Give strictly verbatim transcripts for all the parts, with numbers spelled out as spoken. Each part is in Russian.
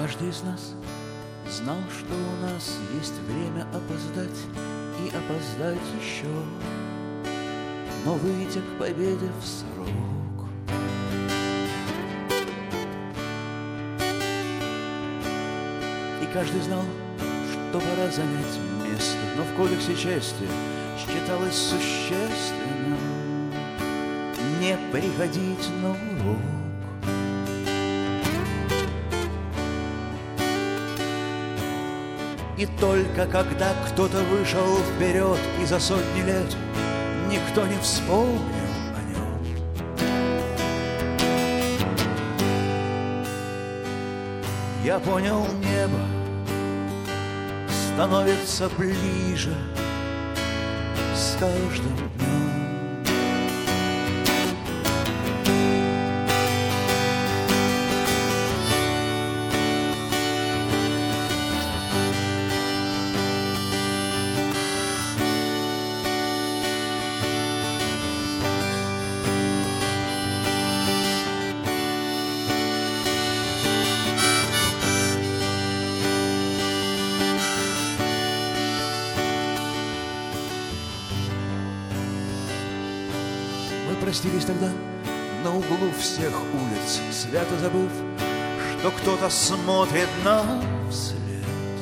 Каждый из нас знал, что у нас есть время опоздать и опоздать еще, но выйти к победе в срок. И каждый знал, что пора занять место, но в кодексе чести считалось существенным не приходить на урок. И только когда кто-то вышел вперед, и за сотни лет никто не вспомнил о нем, я понял, небо становится ближе с каждым днем. Простились тогда на углу всех улиц, свято забыв, что кто-то смотрит нам вслед.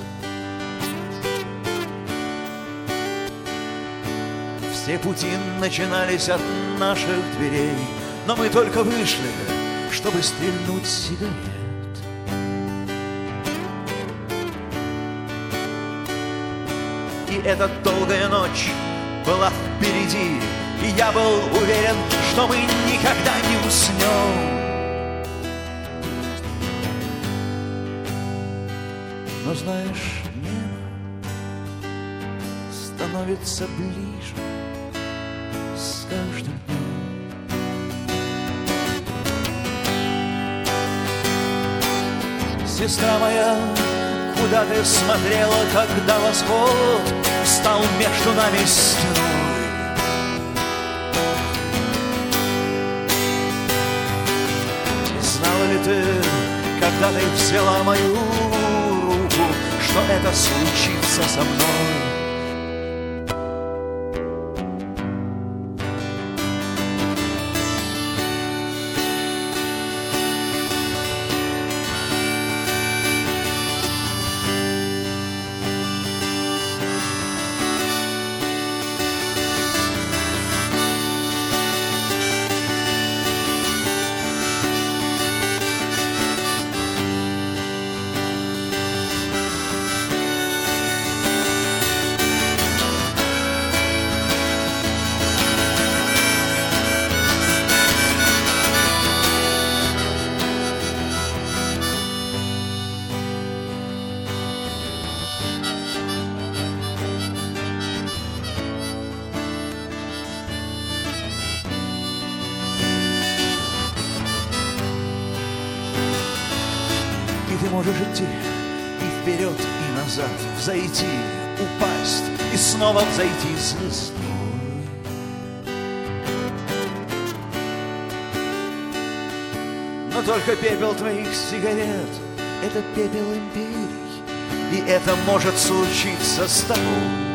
Все пути начинались от наших дверей, но мы только вышли, чтобы стрельнуть сигарет. И эта долгая ночь была впереди, и я был уверен, что мы никогда не уснем. Но знаешь, небо становится ближе с каждым днем. Сестра моя, куда ты смотрела, когда восход стал между нами стеной? Ты, когда ты взяла мою руку, что это случится со мной? Ты можешь идти и вперед, и назад, взойти, упасть и снова взойти звездой. Но только пепел твоих сигарет — это пепел империй, и это может случиться с тобой.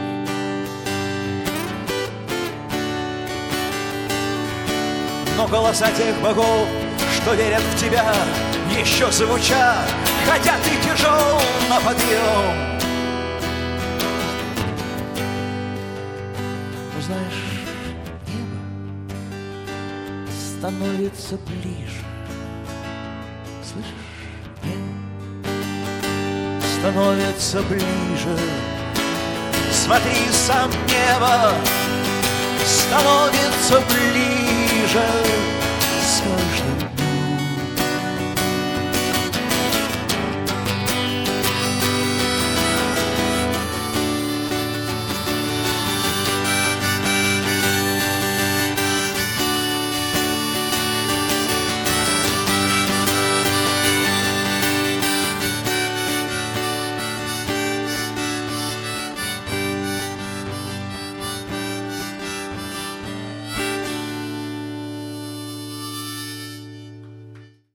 Но голоса тех богов, что верят в тебя, еще звучат, хотя ты тяжел на подъем. Но знаешь, небо становится ближе. Слышишь? Небо становится ближе. Смотри, сам небо становится ближе.